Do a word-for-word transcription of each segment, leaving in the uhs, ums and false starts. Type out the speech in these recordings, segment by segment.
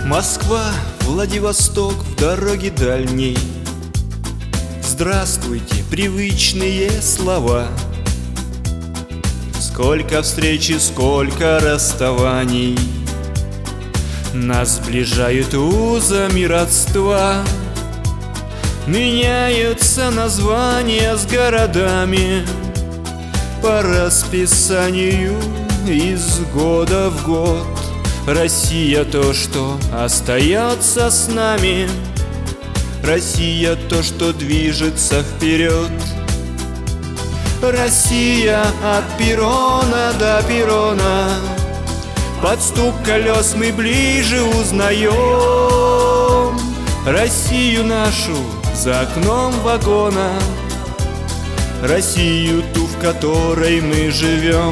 Москва, Владивосток в дороге дальней. Здравствуйте, привычные слова. Сколько встреч и сколько расставаний нас сближают узами родства. Меняются названия с городами по расписанию из года в год. Россия то, что остается с нами, Россия то, что движется вперед. Россия от перрона до перрона, под стук колес мы ближе узнаем Россию нашу за окном вагона, Россию ту, в которой мы живем.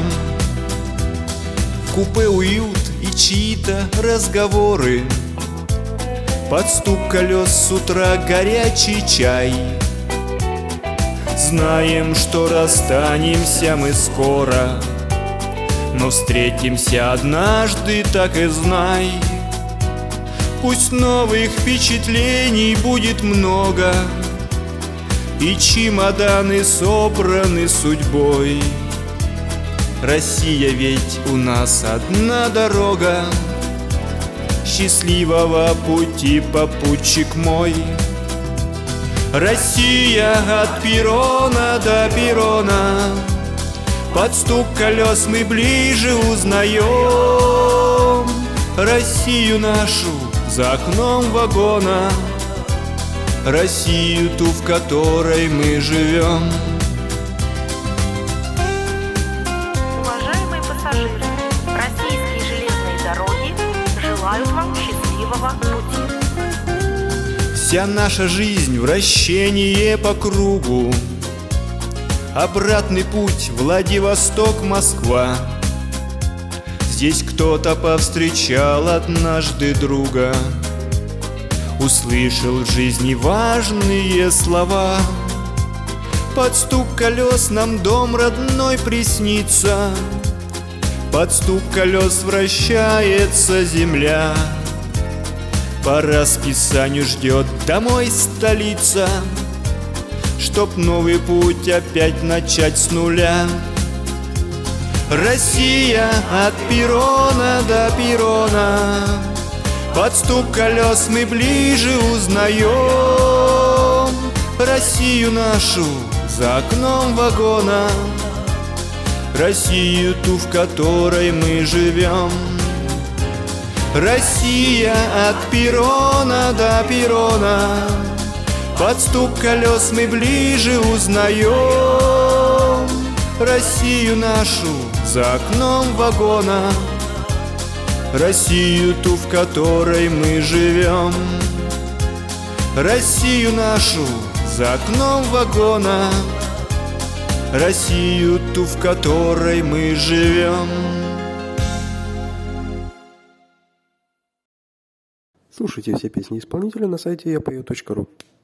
В купе уют и чьи-то разговоры, под стук колес с утра горячий чай. Знаем, что расстанемся мы скоро, но встретимся однажды, так и знай. Пусть новых впечатлений будет много, и чемоданы собраны судьбой. Россия, ведь у нас одна дорога, счастливого пути, попутчик мой. Россия от перрона до перрона, под стук колес мы ближе узнаем Россию нашу за окном вагона, Россию ту, в которой мы живем. Уважаемые пассажиры, российские железные дороги желают вам счастливого пути. Вся наша жизнь вращение по кругу, обратный путь Владивосток-Москва. Здесь кто-то повстречал однажды друга, услышал в жизни важные слова. Под стук колес нам дом родной приснится, под стук колес вращается земля. По расписанию ждет домой столица, чтоб новый путь опять начать с нуля. Россия от перрона до перрона, под стук колес мы ближе узнаем Россию нашу за окном вагона, Россию ту, в которой мы живем. Россия от перрона до перрона, под стук колес мы ближе узнаем Россию нашу за окном вагона, Россию ту, в которой мы живем. Россию нашу за окном вагона, Россию ту, в которой мы живем. Слушайте все песни исполнителя на сайте я пою точка ру.